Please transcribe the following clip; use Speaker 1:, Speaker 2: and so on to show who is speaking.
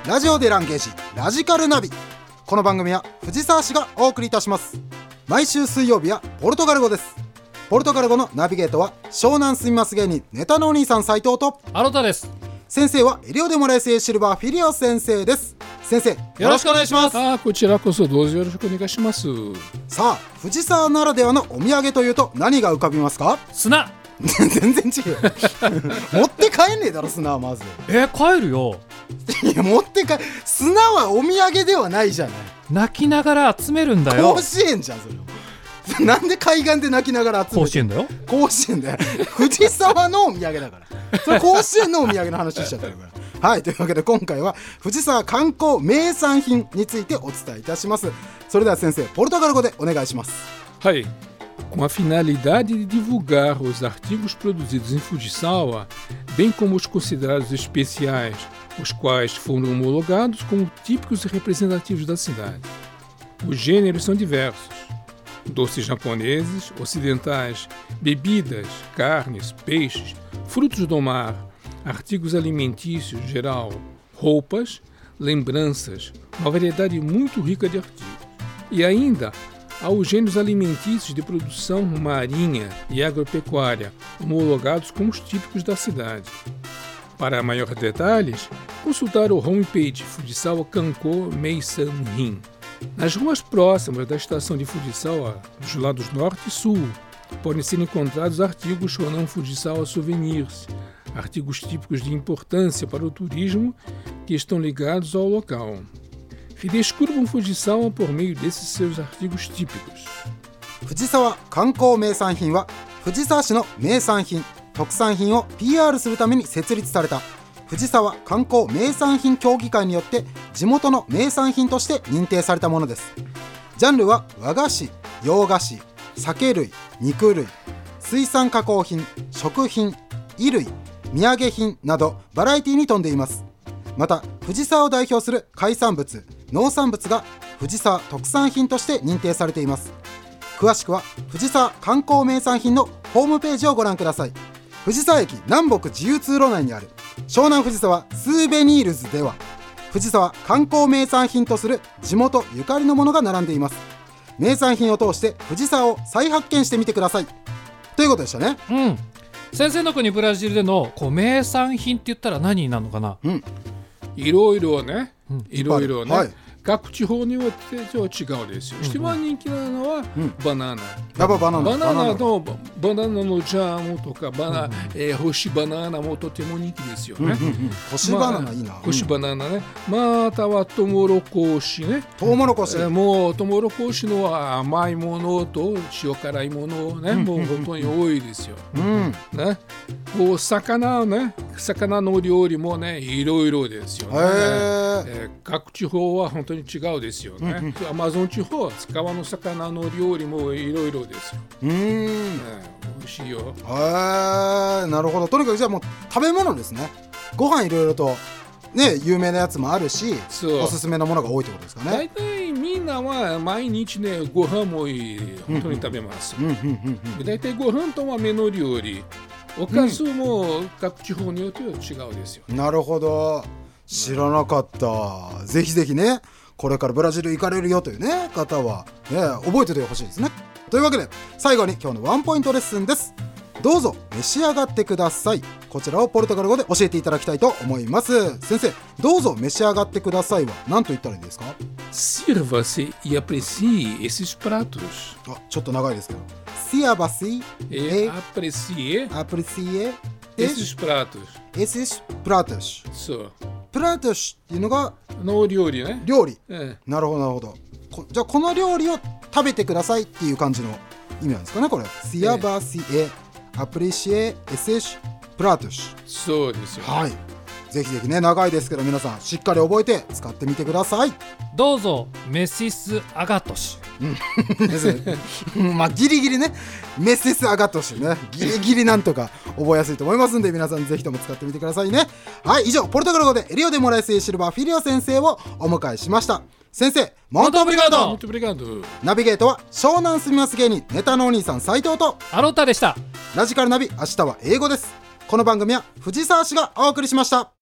Speaker 1: ラジオでランゲージラジカルナビ。この番組は藤沢市がお送りいたします。毎週水曜日はポルトガル語です。ポルトガル語のナビゲートは湘南住みます芸人ネタのお兄さん斉藤と
Speaker 2: アロタです。
Speaker 1: 先生はエリオデモレーセシルバーフィリオ先生です。先生よろしくお願いします。
Speaker 3: こちらこそどうぞよろしくお願いします。
Speaker 1: さあ藤沢ならではのお土産というと何が浮かびますか？
Speaker 2: 砂
Speaker 1: 全然違う持って帰んねえだろ砂は。まず
Speaker 2: 帰るよ。
Speaker 1: いや持って砂はお土産ではないじゃない。
Speaker 2: 泣きながら集めるんだよ。
Speaker 1: 甲子園じゃんそれ。なんで海岸で泣きながら集める？甲
Speaker 2: 子園だよ。
Speaker 1: 甲子園だよ藤沢のお土産だからそれ甲子園のお土産の話しちゃってるからはい、というわけで今回は藤沢観光名産品についてお伝えいたします。それでは先生ポルトガル語でお願いします。
Speaker 3: はい。Com a finalidade de divulgar os artigos produzidos em Fujisawa, bem como os considerados especiais, os quais foram homologados como típicos e representativos da cidade. Os gêneros são diversos: doces japoneses, ocidentais, bebidas, carnes, peixes, frutos do mar, artigos alimentícios em geral, roupas, lembranças, uma variedade muito rica de artigos. E ainda há os gêneros alimentícios de produção marinha e agropecuária, homologados como os típicos da cidade. Para maiores detalhes, consultar o homepage Fujisawa Kanko Meisan-rin. Nas ruas próximas da estação de Fujisawa, dos lados norte e sul, podem ser encontrados artigos Shonan Fujisawa Souvenirs, artigos típicos de importância para o turismo que estão ligados ao local. Descubram Fujisawa por meio desses seus artigos típicos.
Speaker 1: 藤沢観光名産品は藤沢市の名産品特産品を PR するために設立された藤沢観光名産品協議会によって地元の名産品として認定されたものです。ジャンルは和菓子、洋菓子、酒類、肉類、水産加工品、食品、衣類、土産品などバラエティに富んでいます。また藤沢を代表する海産物、農産物が藤沢特産品として認定されています。詳しくは藤沢観光名産品のホームページをご覧ください。藤沢駅南北自由通路内にある湘南藤沢スーベニールズでは藤沢観光名産品とする地元ゆかりのものが並んでいます。名産品を通して藤沢を再発見してみてくださいということでしたね。
Speaker 2: 先生の国ブラジルでの名産品って言ったら何になるのかな？
Speaker 3: いろいろね、
Speaker 1: はい、
Speaker 3: 各地方によって違うですよ。一番人気なのはバナナ。
Speaker 1: やっぱバナナ
Speaker 3: のジャムとか干しバナナもとても人気ですよね。
Speaker 1: 干しバナナいいな。
Speaker 3: 干しバナナね。またはトウモロコシね。
Speaker 1: トウモロコシ。
Speaker 3: もうトウモロコシの甘いものと塩辛いものね、もう本当に多いですよ。ね。魚の料理もね、いろいろですよね。各地方は本当に違うですよね。アマゾン地方は川の魚の料理もいろいろですよ。美味しいよ。
Speaker 1: なるほど。とにかくじゃあもう食べ物ですね。ご飯いろいろとね有名なやつもあるし、おすすめのものが多いってことですかね。
Speaker 3: 大体みんなは毎日ねご飯も本当に食べます。大体ご飯と豆の料理、おかずも各地方によっては違うですよ。
Speaker 1: なるほど。知らなかった。ぜひぜひねこれからブラジル行かれるよというね方は、覚えておいてほしいですね。というわけで最後に今日のワンポイントレッスンです。どうぞ召し上がってください。こちらをポルトガル語で教えていただきたいと思います。先生どうぞ召し上がってくださいは何と言ったらいいですか？
Speaker 3: Sirva-se e aprecie esses pratos。
Speaker 1: ちょっと長いですけど Sirva-se
Speaker 3: e aprecie esses pratos。 そう。
Speaker 1: プラトシっていうのが
Speaker 3: の料理ね。
Speaker 1: 料理、なるほどなるほど。じゃあこの料理を食べてくださいっていう感じの意味なんですかねこれ。Sirva-se e aprecie esses pratos。
Speaker 3: そうですよ。
Speaker 1: はい。ぜひぜひね長いですけど皆さんしっかり覚えて使ってみてください。
Speaker 2: どうぞメシスアガトシ。
Speaker 1: まあギリギリねメシスアガトシねギリギリなんとか覚えやすいと思いますんで皆さんぜひとも使ってみてくださいね。はい、以上ポルトガル語でエリオデモラエスシルバーフィリオ先生をお迎えしました。先生モントオブリガード。ナビゲートは湘南住みます芸人ネタのお兄さん斉藤と
Speaker 2: アロタでした。
Speaker 1: ラジカルナビ明日は英語です。この番組は藤沢市がお送りしました。